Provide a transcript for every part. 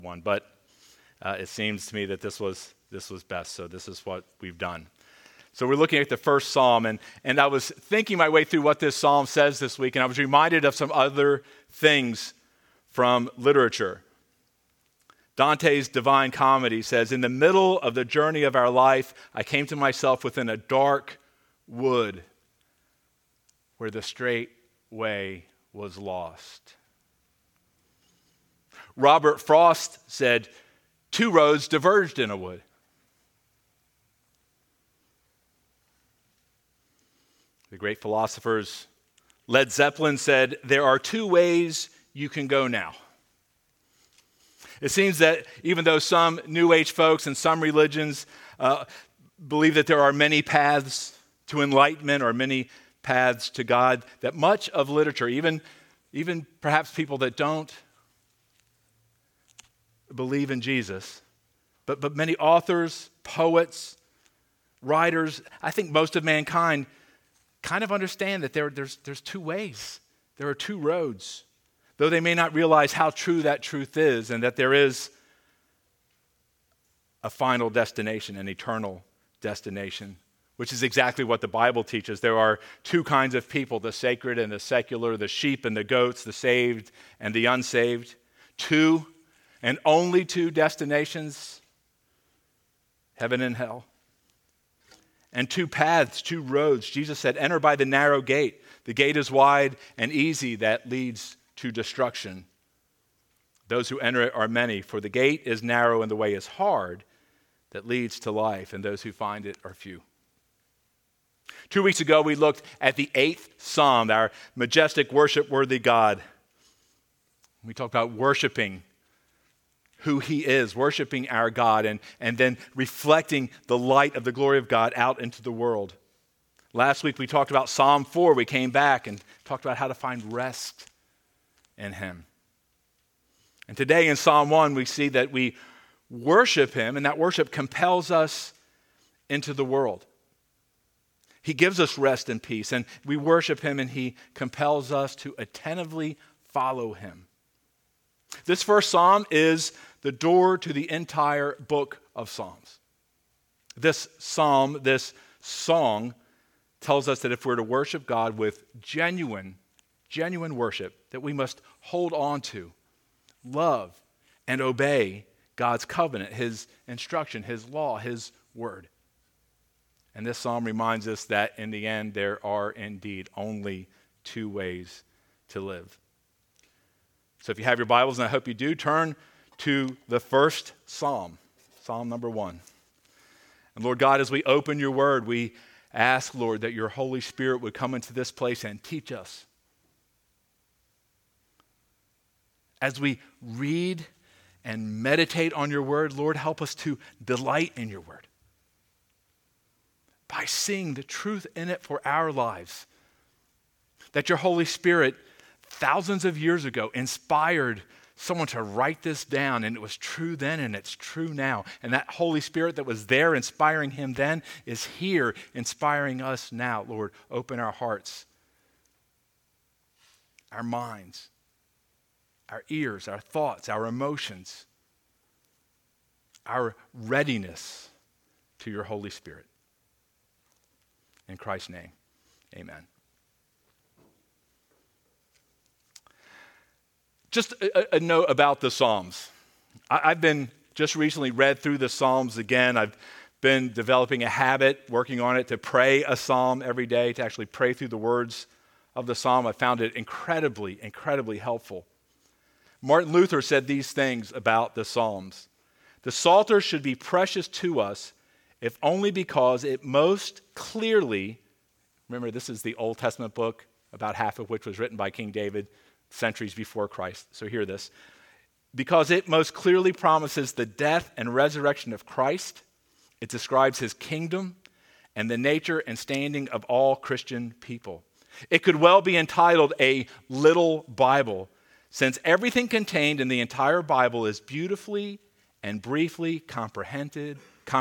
one, but it seems to me that this was best, so this is what we've done. So we're looking at the first psalm, and I was thinking my way through what this psalm says this week, and I was reminded of some other things from literature. Dante's Divine Comedy says, "In the middle of the journey of our life, I came to myself within a dark wood where the straight way was lost." Robert Frost said, "Two roads diverged in a wood." The great philosophers Led Zeppelin said, "There are two ways you can go now." It seems that even though some New Age folks and some religions believe that there are many paths to enlightenment or many paths to God, that much of literature, even perhaps people that don't believe in Jesus, but many authors, poets, writers, I think most of mankind kind of understand that there's two ways. There are two roads, though they may not realize how true that truth is and that there is a final destination, an eternal destination, which is exactly what the Bible teaches. There are two kinds of people, the sacred and the secular, the sheep and the goats, the saved and the unsaved. Two and only two destinations, heaven and hell. And two paths, two roads. Jesus said, "Enter by the narrow gate. The gate is wide and easy that leads to destruction. Those who enter it are many, for the gate is narrow and the way is hard that leads to life, and those who find it are few." 2 weeks ago, we looked at the 8th Psalm, our majestic, worship-worthy God. We talked about worshiping who he is, worshiping our God, and then reflecting the light of the glory of God out into the world. Last week, we talked about Psalm 4. We came back and talked about how to find rest in him. And today in Psalm 1, we see that we worship him, and that worship compels us into the world. He gives us rest and peace, and we worship him, and he compels us to attentively follow him. This first psalm is the door to the entire book of Psalms. This psalm, this song, tells us that if we're to worship God with genuine worship, that we must hold on to, love, and obey God's covenant, his instruction, his law, his word. And this psalm reminds us that in the end, there are indeed only two ways to live. So if you have your Bibles, and I hope you do, turn to the first psalm, Psalm number 1. And Lord God, as we open your word, we ask, Lord, that your Holy Spirit would come into this place and teach us. As we read and meditate on your word, Lord, help us to delight in your word by seeing the truth in it for our lives. That your Holy Spirit, thousands of years ago, inspired someone to write this down, and it was true then and it's true now. And that Holy Spirit that was there inspiring him then is here inspiring us now. Lord, open our hearts, our minds, our ears, our thoughts, our emotions, our readiness to your Holy Spirit. In Christ's name, amen. Just a note about the Psalms. I've been just recently read through the Psalms again. I've been developing a habit, working on it, to pray a psalm every day, to actually pray through the words of the psalm. I found it incredibly, incredibly helpful. Martin Luther said these things about the Psalms. The Psalter should be precious to us, if only because it most clearly, remember this is the Old Testament book, about half of which was written by King David, centuries before Christ. So hear this. Because it most clearly promises the death and resurrection of Christ, it describes his kingdom and the nature and standing of all Christian people. It could well be entitled a little Bible, since everything contained in the entire Bible is beautifully and briefly comprehended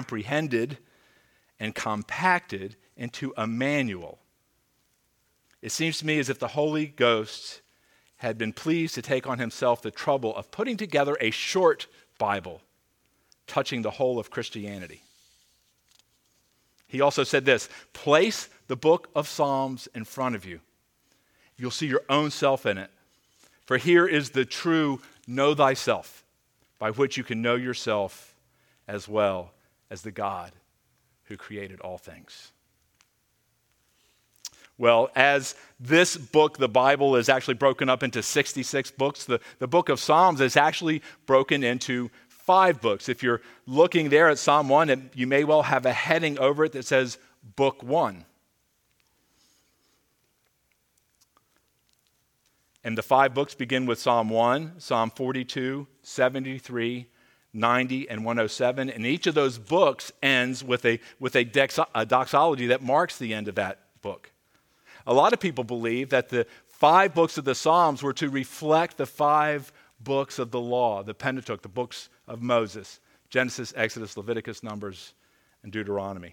and compacted into a manual. It seems to me as if the Holy Ghost had been pleased to take on himself the trouble of putting together a short Bible, touching the whole of Christianity. He also said this, place the book of Psalms in front of you. You'll see your own self in it. For here is the true know thyself, by which you can know yourself as well as the God who created all things. Well, as this book, the Bible, is actually broken up into 66 books, the book of Psalms is actually broken into 5 books. If you're looking there at Psalm 1, you may well have a heading over it that says Book 1. And the 5 books begin with Psalm 1, Psalm 42, 73, 90, and 107. And each of those books ends with a doxology that marks the end of that book. A lot of people believe that the 5 books of the Psalms were to reflect the 5 books of the law, the Pentateuch, the books of Moses, Genesis, Exodus, Leviticus, Numbers, and Deuteronomy.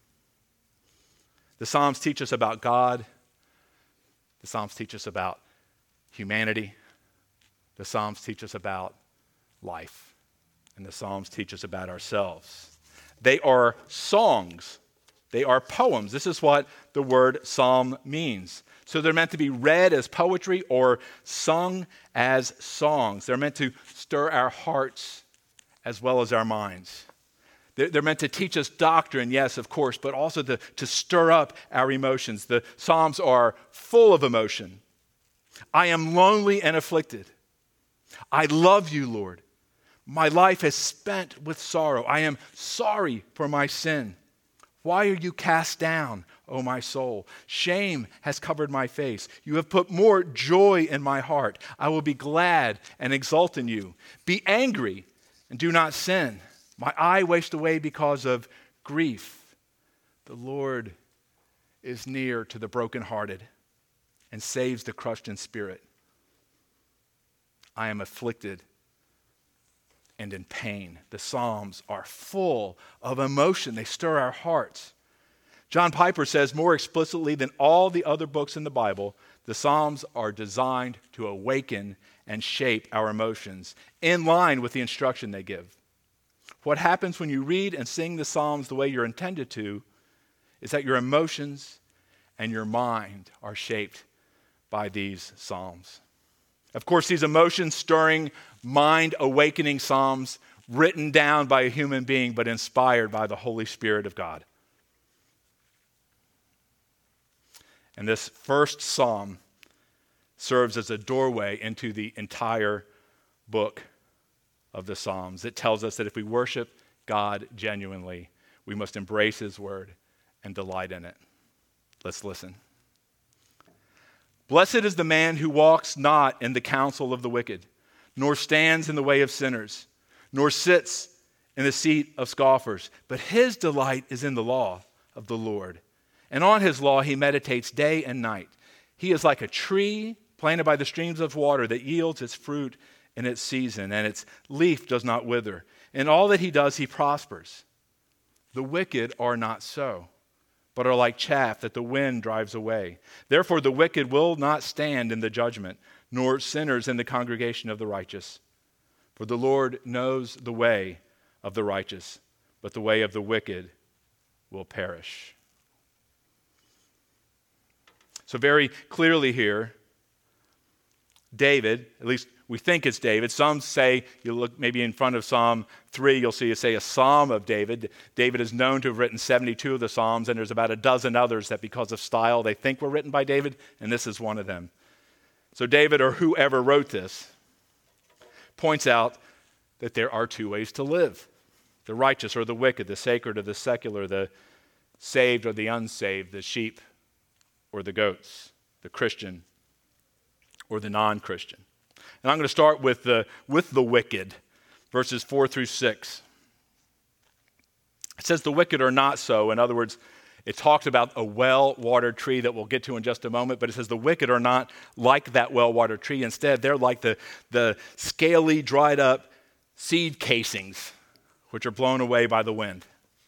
The Psalms teach us about God. The Psalms teach us about humanity. The Psalms teach us about life. And the Psalms teach us about ourselves. They are songs. They are poems. This is what the word psalm means. So they're meant to be read as poetry or sung as songs. They're meant to stir our hearts as well as our minds. They're meant to teach us doctrine, yes, of course, but also to stir up our emotions. The Psalms are full of emotion. I am lonely and afflicted. I love you, Lord. My life is spent with sorrow. I am sorry for my sin. Why are you cast down, O my soul? Shame has covered my face. You have put more joy in my heart. I will be glad and exult in you. Be angry and do not sin. My eye wastes away because of grief. The Lord is near to the brokenhearted and saves the crushed in spirit. I am afflicted and in pain. The Psalms are full of emotion. They stir our hearts. John Piper says more explicitly than all the other books in the Bible, the Psalms are designed to awaken and shape our emotions in line with the instruction they give. What happens when you read and sing the Psalms the way you're intended to is that your emotions and your mind are shaped by these Psalms. Of course, these emotion-stirring, mind-awakening Psalms written down by a human being but inspired by the Holy Spirit of God. And this first Psalm serves as a doorway into the entire book of the Psalms. It tells us that if we worship God genuinely, we must embrace His word and delight in it. Let's listen. Blessed is the man who walks not in the counsel of the wicked, nor stands in the way of sinners, nor sits in the seat of scoffers. But his delight is in the law of the Lord, and on his law he meditates day and night. He is like a tree planted by the streams of water that yields its fruit in its season, and its leaf does not wither. In all that he does, he prospers. The wicked are not so, but are like chaff that the wind drives away. Therefore the wicked will not stand in the judgment, nor sinners in the congregation of the righteous. For the Lord knows the way of the righteous, but the way of the wicked will perish. So very clearly here, David, at least we think it's David. Some say, you look maybe in front of Psalm 3, you'll see it say a Psalm of David. David is known to have written 72 of the Psalms, and there's about a dozen others that because of style they think were written by David, and this is one of them. So David, or whoever wrote this, points out that there are 2 ways to live. The righteous or the wicked, the sacred or the secular, the saved or the unsaved, the sheep or the goats, the Christian or the non-Christian. And I'm going to start with the wicked, verses 4 through 6. It says the wicked are not so. In other words, it talks about a well-watered tree that we'll get to in just a moment, but it says the wicked are not like that well-watered tree. Instead, they're like the scaly, dried-up seed casings, which are blown away by the wind.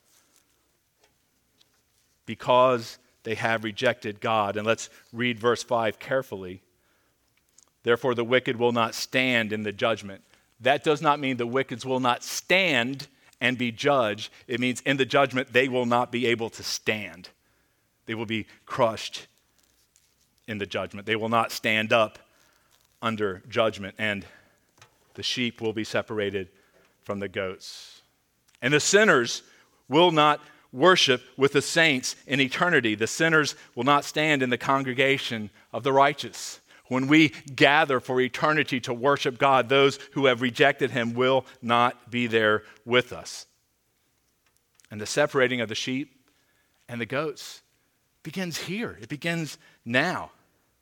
Because they have rejected God. And let's read verse 5 carefully. Therefore, the wicked will not stand in the judgment, that does not mean the wicked will not stand and be judged. It means in the judgment, they will not be able to stand. They will be crushed in the judgment. They will not stand up under judgment, and the sheep will be separated from the goats. And the sinners will not worship with the saints in eternity. The sinners will not stand in the congregation of the righteous. When we gather for eternity to worship God, those who have rejected him will not be there with us. And the separating of the sheep and the goats begins here. It begins now.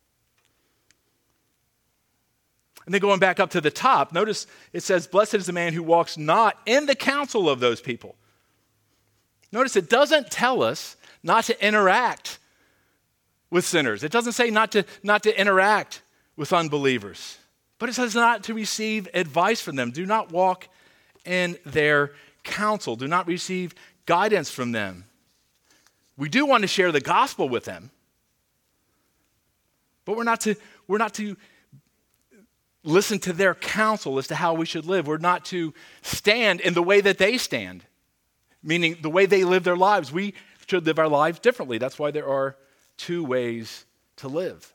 And then going back up to the top, notice it says, blessed is the man who walks not in the counsel of those people. Notice it doesn't tell us not to interact with sinners. It doesn't say not to interact with unbelievers. But it says not to receive advice from them. Do not walk in their counsel. Do not receive guidance from them. We do want to share the gospel with them. But we're not to listen to their counsel as to how we should live. We're not to stand in the way that they stand, meaning the way they live their lives. We should live our lives differently. That's why there are two ways to live.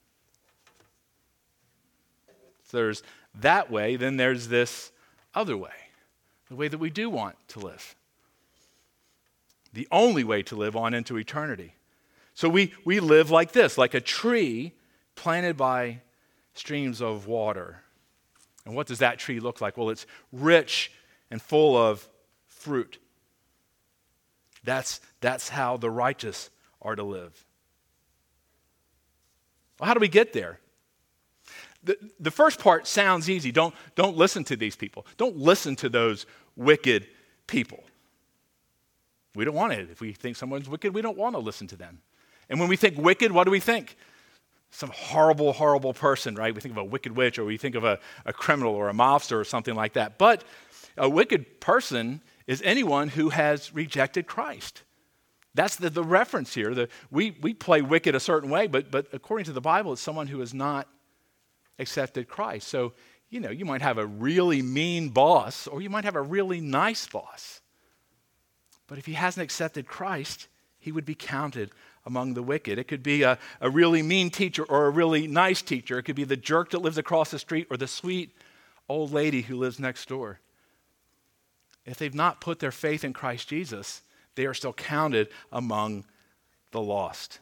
So there's that way, then there's this other way, the way that we do want to live. The only way to live on into eternity. So we live like this, like a tree planted by streams of water. And what does that tree look like? Well, it's rich and full of fruit. That's how the righteous are to live. Well, how do we get there? The first part sounds easy. Don't listen to these people. Don't listen to those wicked people. We don't want it. If we think someone's wicked, we don't want to listen to them. And when we think wicked, what do we think? Some horrible, horrible person, right? We think of a wicked witch, or we think of a criminal or a mobster or something like that. But a wicked person is anyone who has rejected Christ. That's the reference here. We play wicked a certain way, but according to the Bible, it's someone who has not accepted Christ. So, you might have a really mean boss, or you might have a really nice boss. But if he hasn't accepted Christ, he would be counted among the wicked. It could be a really mean teacher or a really nice teacher. It could be the jerk that lives across the street or the sweet old lady who lives next door. If they've not put their faith in Christ Jesus, they are still counted among the lost.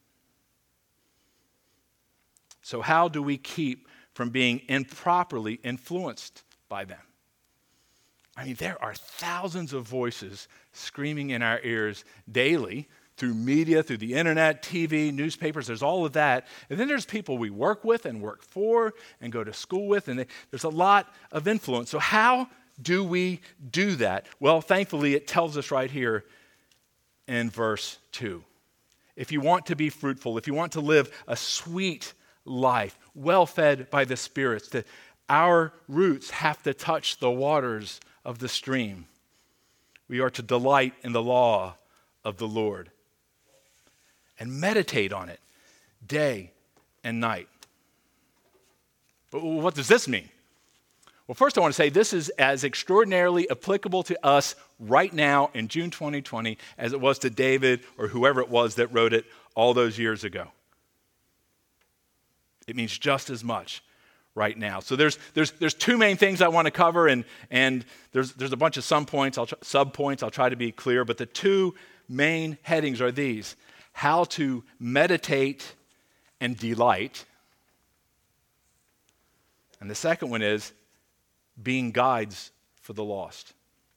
So how do we keep from being improperly influenced by them? I mean, there are thousands of voices screaming in our ears daily through media, through the internet, TV, newspapers. There's all of that. And then there's people we work with and work for and go to school with, and there's a lot of influence. So how do we do that? Well, thankfully, it tells us right here in verse 2. If you want to be fruitful, if you want to live a sweet life, well fed by the spirits, that our roots have to touch the waters of the stream. We are to delight in the law of the Lord and meditate on it day and night. But what does this mean? Well, first I want to say this is as extraordinarily applicable to us right now in June 2020 as it was to David or whoever it was that wrote it all those years ago. It means just as much right now. So there's two main things I want to cover, and there's a bunch of sub-points. I'll try to be clear, but the two main headings are these: how to meditate and delight. And the second one is being guides for the lost.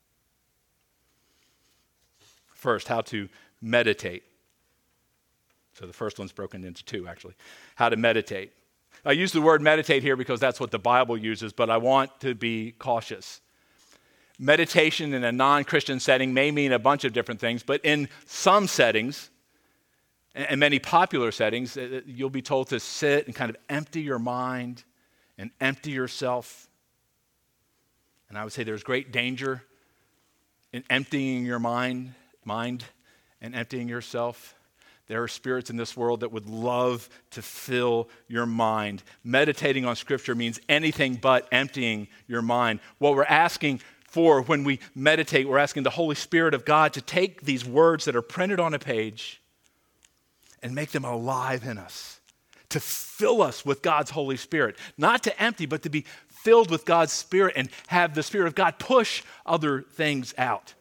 First, how to meditate. So the first one's broken into two, actually. How to meditate. I use the word meditate here because that's what the Bible uses, but I want to be cautious. Meditation in a non-Christian setting may mean a bunch of different things, but in some settings, and many popular settings, you'll be told to sit and kind of empty your mind and empty yourself. And I would say there's great danger in emptying your mind and emptying yourself, There are spirits in this world that would love to fill your mind. Meditating on Scripture means anything but emptying your mind. What we're asking for when we meditate, we're asking the Holy Spirit of God to take these words that are printed on a page and make them alive in us, to fill us with God's Holy Spirit. Not to empty, but to be filled with God's Spirit and have the Spirit of God push other things out.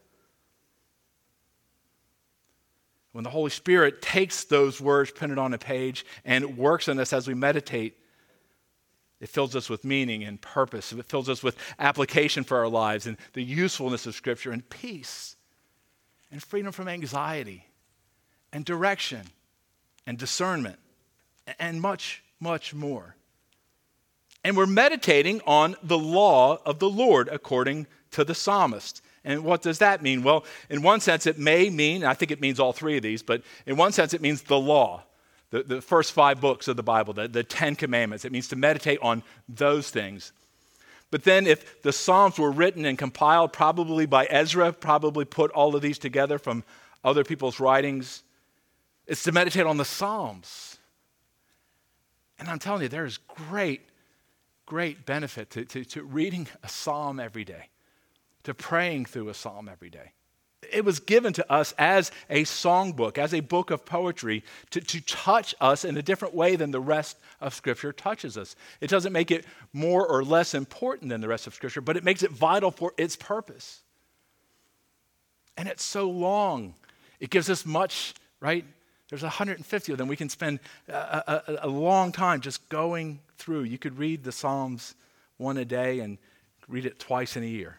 When the Holy Spirit takes those words printed on a page and works in us as we meditate, it fills us with meaning and purpose. It fills us with application for our lives and the usefulness of Scripture and peace and freedom from anxiety and direction and discernment and much, much more. And we're meditating on the law of the Lord according to the psalmist. And what does that mean? Well, in one sense, it may mean, I think it means all three of these, but in one sense, it means the law, the first 5 books of the Bible, the 10 Commandments. It means to meditate on those things. But then if the Psalms were written and compiled probably by Ezra, probably put all of these together from other people's writings, it's to meditate on the Psalms. And I'm telling you, there is great benefit to reading a psalm every day, to praying through a psalm every day. It was given to us as a songbook, as a book of poetry, to touch us in a different way than the rest of Scripture touches us. It doesn't make it more or less important than the rest of Scripture, but it makes it vital for its purpose. And it's so long. It gives us much, right? There's 150 of them. We can spend a long time just going through. You could read the Psalms one a day and read it twice in a year.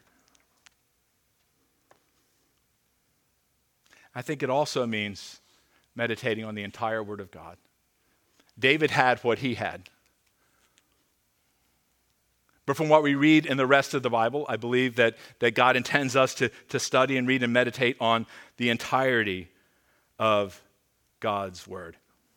I think it also means meditating on the entire Word of God. David had what he had. But from what we read in the rest of the Bible, I believe that God intends us to study and read and meditate on the entirety of God's Word.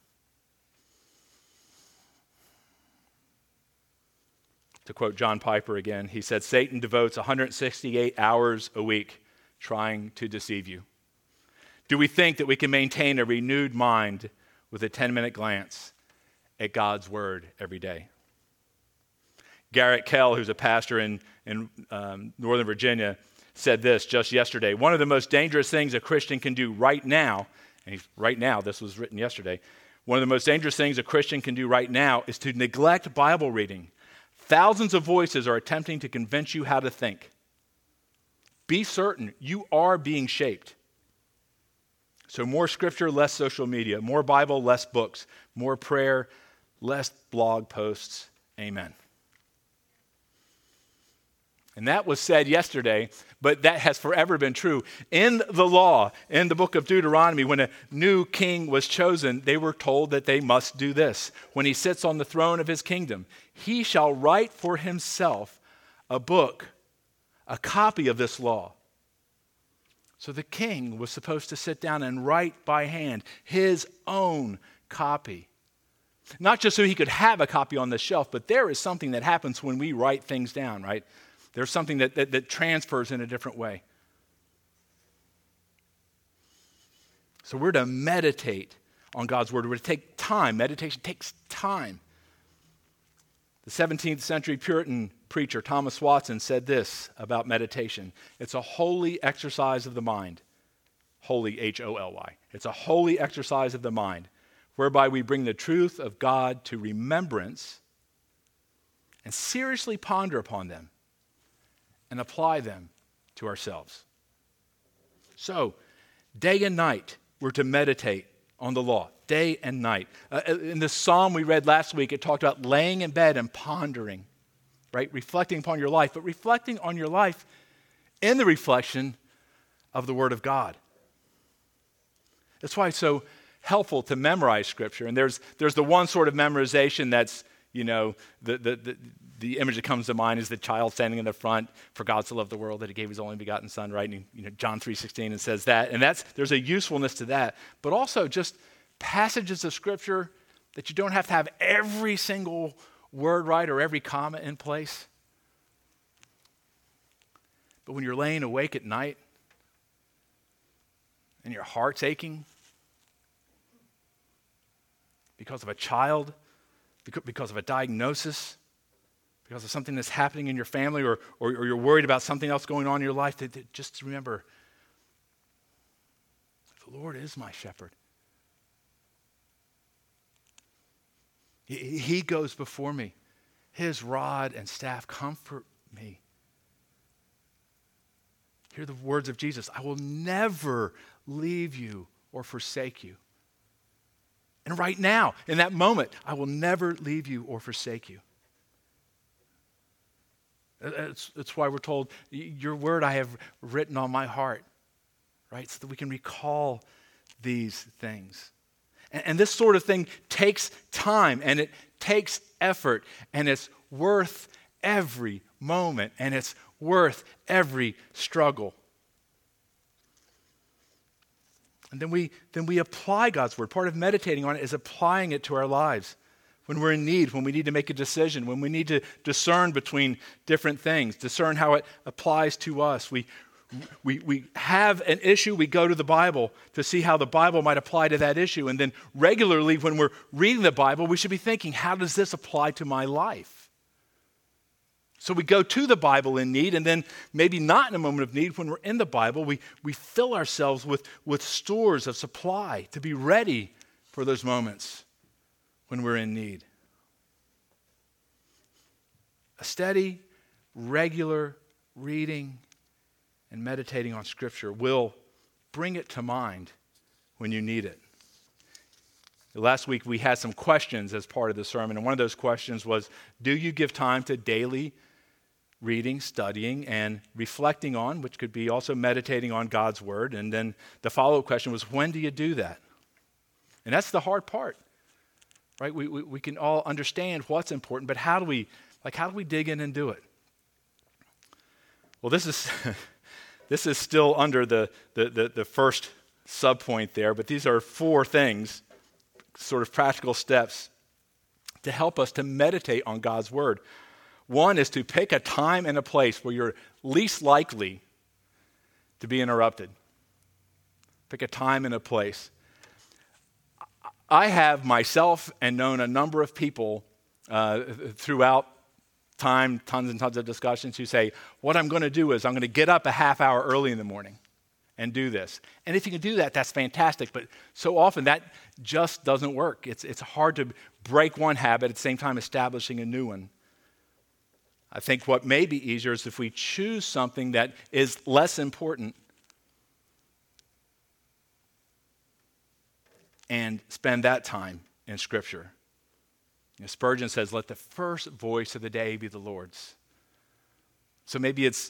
To quote John Piper again, he said, Satan devotes 168 hours a week trying to deceive you. Do we think that we can maintain a renewed mind with a 10-minute glance at God's Word every day? Garrett Kell, who's a pastor in Northern Virginia, said this just yesterday. One of the most dangerous things a Christian can do right now, and right now, this was written yesterday, one of the most dangerous things a Christian can do right now is to neglect Bible reading. Thousands of voices are attempting to convince you how to think. Be certain you are being shaped. So more Scripture, less social media. More Bible, less books. More prayer, less blog posts. Amen. And that was said yesterday, but that has forever been true. In the law, in the book of Deuteronomy, when a new king was chosen, they were told that they must do this. When he sits on the throne of his kingdom, he shall write for himself a book, a copy of this law. So the king was supposed to sit down and write by hand his own copy. Not just so he could have a copy on the shelf, but there is something that happens when we write things down, right? There's something that transfers in a different way. So we're to meditate on God's Word. We're to take time. Meditation takes time. The 17th century Puritan preacher Thomas Watson said this about meditation. It's a holy exercise of the mind. Holy, H-O-L-Y. It's a holy exercise of the mind, whereby we bring the truth of God to remembrance and seriously ponder upon them and apply them to ourselves. So, day and night, we're to meditate on the law, day and night. In the psalm we read last week, it talked about laying in bed and pondering, right? Reflecting upon your life, but reflecting on your life in the reflection of the Word of God. That's why it's so helpful to memorize Scripture. And there's the one sort of memorization that's, you know, the image that comes to mind is the child standing in the front, for God so loved the world that he gave his only begotten son, right? And, you know, John 3:16, and says that. And there's a usefulness to that. But also just passages of Scripture that you don't have to have every single word right or every comma in place. But when you're laying awake at night and your heart's aching because of a child, because of a diagnosis, because of something that's happening in your family, or you're worried about something else going on in your life, just remember, the Lord is my shepherd. He goes before me. His rod and staff comfort me. Hear the words of Jesus. I will never leave you or forsake you. And right now, in that moment, I will never leave you or forsake you. That's why we're told, your word I have written on my heart, right? So that we can recall these things. And this sort of thing takes time, and it takes effort, and it's worth every moment, and it's worth every struggle. And then we apply God's word. Part of meditating on it is applying it to our lives. When we're in need, when we need to make a decision, when we need to discern between different things, discern how it applies to us. We have an issue, we go to the Bible to see how the Bible might apply to that issue. And then regularly when we're reading the Bible, we should be thinking, how does this apply to my life? So we go to the Bible in need, and then maybe not in a moment of need, when we're in the Bible, we fill ourselves with stores of supply to be ready for those moments when we're in need. A steady, regular reading and meditating on Scripture will bring it to mind when you need it. Last week we had some questions as part of the sermon, and one of those questions was, do you give time to daily reading, studying, and reflecting on, which could be also meditating on God's Word? And then the follow-up question was, when do you do that? And that's the hard part, right? We can all understand what's important, but how do we dig in and do it? Well, this is still under the first subpoint there, but these are 4 things, sort of practical steps to help us to meditate on God's Word. One is to pick a time and a place where you're least likely to be interrupted. Pick a time and a place. I have myself and known a number of people throughout time, tons and tons of discussions, who say, what I'm going to do is I'm going to get up a half hour early in the morning and do this. And if you can do that, that's fantastic. But so often that just doesn't work. It's hard to break one habit at the same time establishing a new one. I think what may be easier is if we choose something that is less important and spend that time in Scripture. Spurgeon says, let the first voice of the day be the Lord's. So maybe it's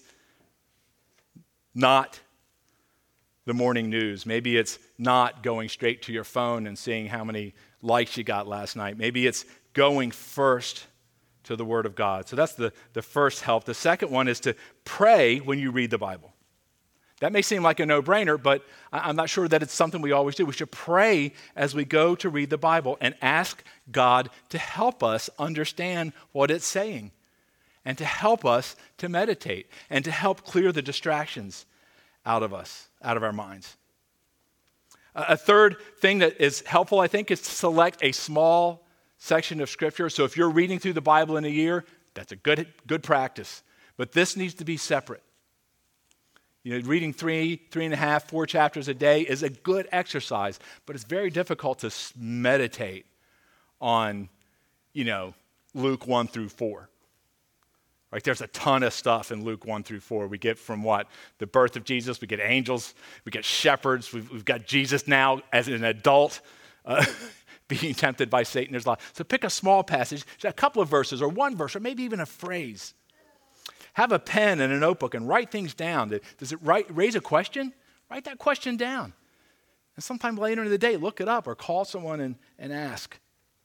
not the morning news. Maybe it's not going straight to your phone and seeing how many likes you got last night. Maybe it's going first to the Word of God. So that's the first help. The second one is to pray when you read the Bible. That may seem like a no-brainer, but I'm not sure that it's something we always do. We should pray as we go to read the Bible and ask God to help us understand what it's saying, and to help us to meditate, and to help clear the distractions out of us, out of our minds. A third thing that is helpful, I think, is to select a small section of Scripture. So if you're reading through the Bible in a year, that's a good practice. But this needs to be separate. Reading 3.5, 4 chapters a day is a good exercise, but it's very difficult to meditate on, Luke 1 through 4. Right? There's a ton of stuff in Luke 1 through 4. We get from what? The birth of Jesus, we get angels, we get shepherds, we've got Jesus now as an adult being tempted by Satan. There's a lot. So pick a small passage, a couple of verses, or one verse, or maybe even a phrase. Have a pen and a notebook and write things down. Does it raise a question? Write that question down. And sometime later in the day, look it up or call someone and ask.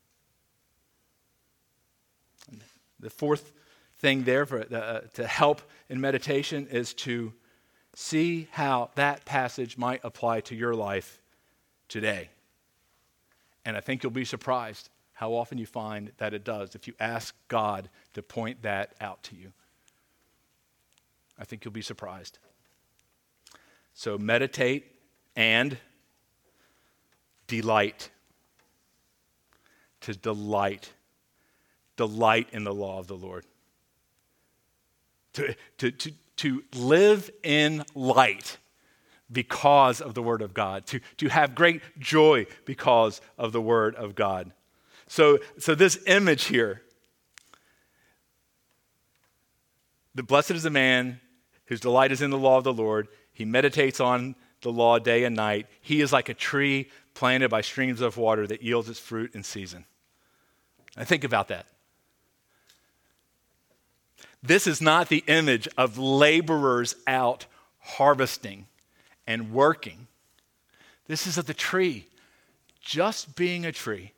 And the fourth thing there to help in meditation is to see how that passage might apply to your life today. And I think you'll be surprised how often you find that it does if you ask God to point that out to you. I think you'll be surprised. So meditate and delight. to delight in the law of the Lord. To live in light because of the Word of God, to have great joy because of the Word of God. So this image here, the blessed is the man whose delight is in the law of the Lord. He meditates on the law day and night. He is like a tree planted by streams of water that yields its fruit in season. And think about that. This is not the image of laborers out harvesting and working. This is of the tree just being a tree,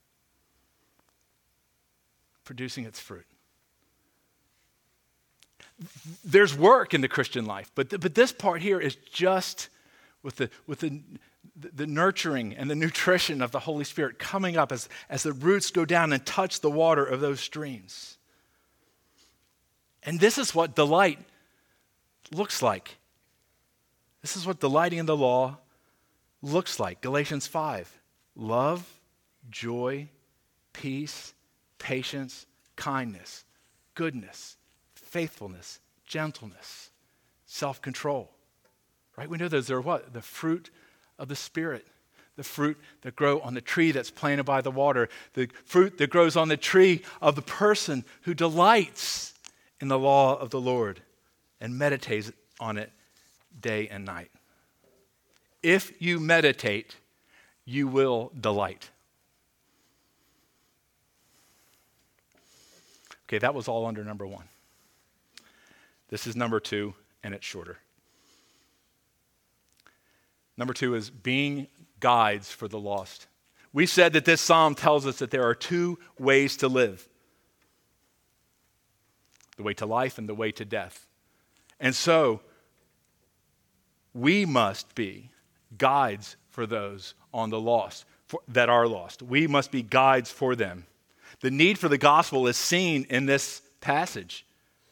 producing its fruit. There's work in the Christian life, but this part here is just with the nurturing and the nutrition of the Holy Spirit coming up as the roots go down and touch the water of those streams. And this is what delight looks like. This is what delighting in the law looks like. Galatians 5. Love, joy, peace, patience, kindness, goodness, faithfulness, gentleness, self-control. Right? We know those are what? The fruit of the Spirit. The fruit that grow on the tree that's planted by the water. The fruit that grows on the tree of the person who delights in the law of the Lord and meditates on it day and night. If you meditate, you will delight. Okay, that was all under number 1. This is number 2, and it's shorter. Number 2 is being guides for the lost. We said that this psalm tells us that there are 2 ways to live. The way to life and the way to death. And so, we must be guides for those on the lost, that are lost. We must be guides for them. The need for the gospel is seen in this passage.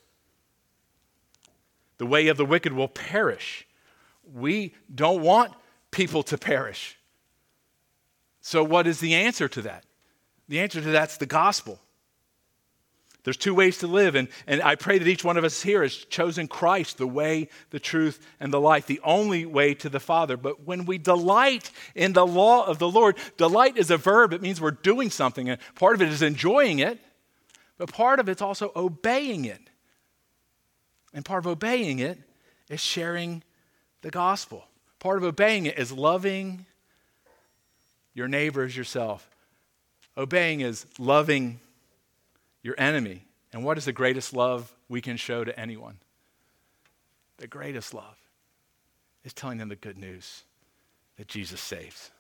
The way of the wicked will perish. We don't want people to perish. So what is the answer to that? The answer to that's the gospel. There's 2 ways to live, and I pray that each one of us here has chosen Christ, the way, the truth, and the life, the only way to the Father. But when we delight in the law of the Lord, delight is a verb. It means we're doing something, and part of it is enjoying it, but part of it's also obeying it. And part of obeying it is sharing the gospel. Part of obeying it is loving your neighbor as yourself. Obeying is loving your enemy. And what is the greatest love we can show to anyone? The greatest love is telling them the good news that Jesus saves.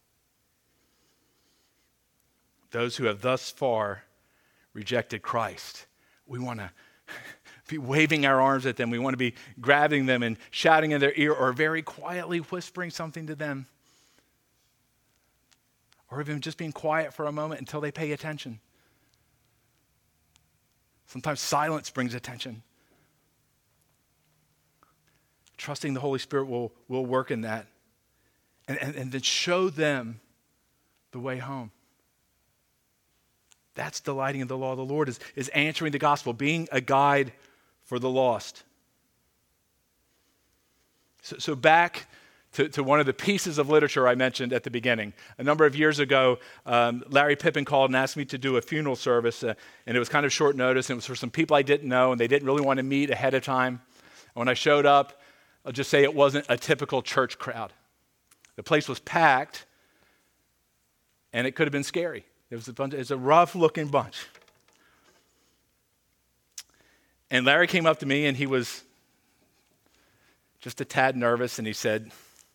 Those who have thus far rejected Christ, we want to be waving our arms at them. We want to be grabbing them and shouting in their ear or very quietly whispering something to them. Or even just being quiet for a moment until they pay attention. Sometimes silence brings attention. Trusting the Holy Spirit will work in that. And then show them the way home. That's delighting in the law of the Lord, is answering the gospel, being a guide for the lost. So back to one of the pieces of literature I mentioned at the beginning. A number of years ago, Larry Pippen called and asked me to do a funeral service, and it was kind of short notice, and it was for some people I didn't know, and they didn't really want to meet ahead of time. And when I showed up, I'll just say it wasn't a typical church crowd. The place was packed, and it could have been scary. It was a rough-looking bunch. And Larry came up to me, and he was just a tad nervous, and he said,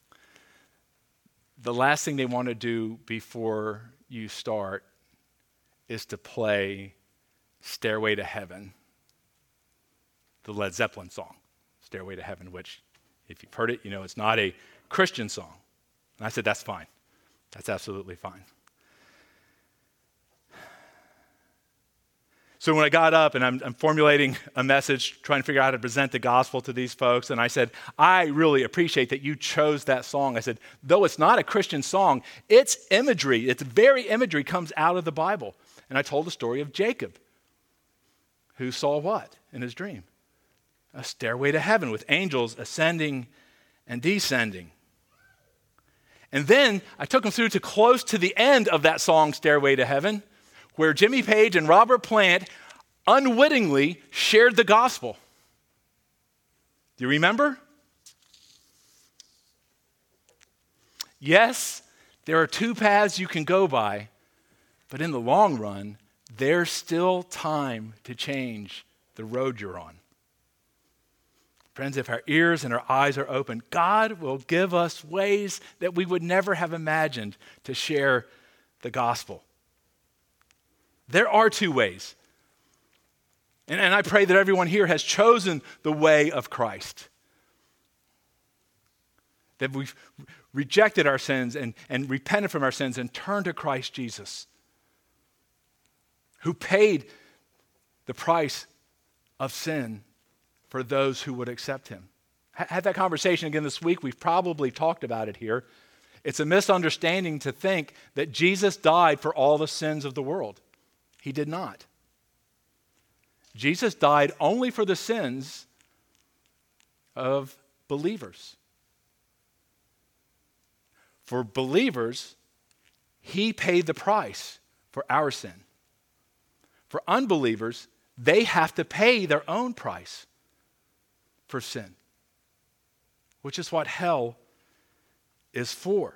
the last thing they want to do before you start is to play Stairway to Heaven, the Led Zeppelin song, Stairway to Heaven, which, if you've heard it, you know it's not a Christian song. And I said, that's fine. That's absolutely fine. So when I got up and I'm formulating a message, trying to figure out how to present the gospel to these folks, and I said, I really appreciate that you chose that song. I said, though it's not a Christian song, its imagery, its very imagery comes out of the Bible. And I told the story of Jacob, who saw what in his dream? A stairway to heaven with angels ascending and descending. And then I took him through to close to the end of that song, Stairway to Heaven, where Jimmy Page and Robert Plant unwittingly shared the gospel. Do you remember? Yes, there are two paths you can go by, but in the long run, there's still time to change the road you're on. Friends, if our ears and our eyes are open, God will give us ways that we would never have imagined to share the gospel. There are two ways. And I pray that everyone here has chosen the way of Christ. That we've rejected our sins and repented from our sins and turned to Christ Jesus, who paid the price of sin for those who would accept him. Had that conversation again this week. We've probably talked about it here. It's a misunderstanding to think that Jesus died for all the sins of the world. He did not. Jesus died only for the sins of believers. For believers, he paid the price for our sin. For unbelievers, they have to pay their own price for sin, which is what hell is for.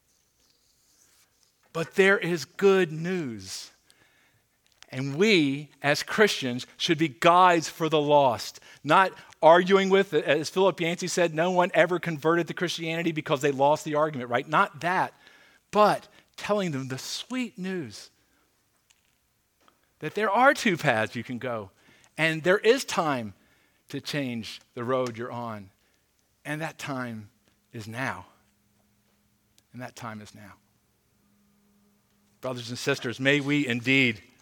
But there is good news. And we, as Christians, should be guides for the lost, not arguing with, as Philip Yancey said, no one ever converted to Christianity because they lost the argument, right? Not that, but telling them the sweet news that there are two paths you can go, and there is time to change the road you're on, and that time is now. And that time is now. Brothers and sisters, may we indeed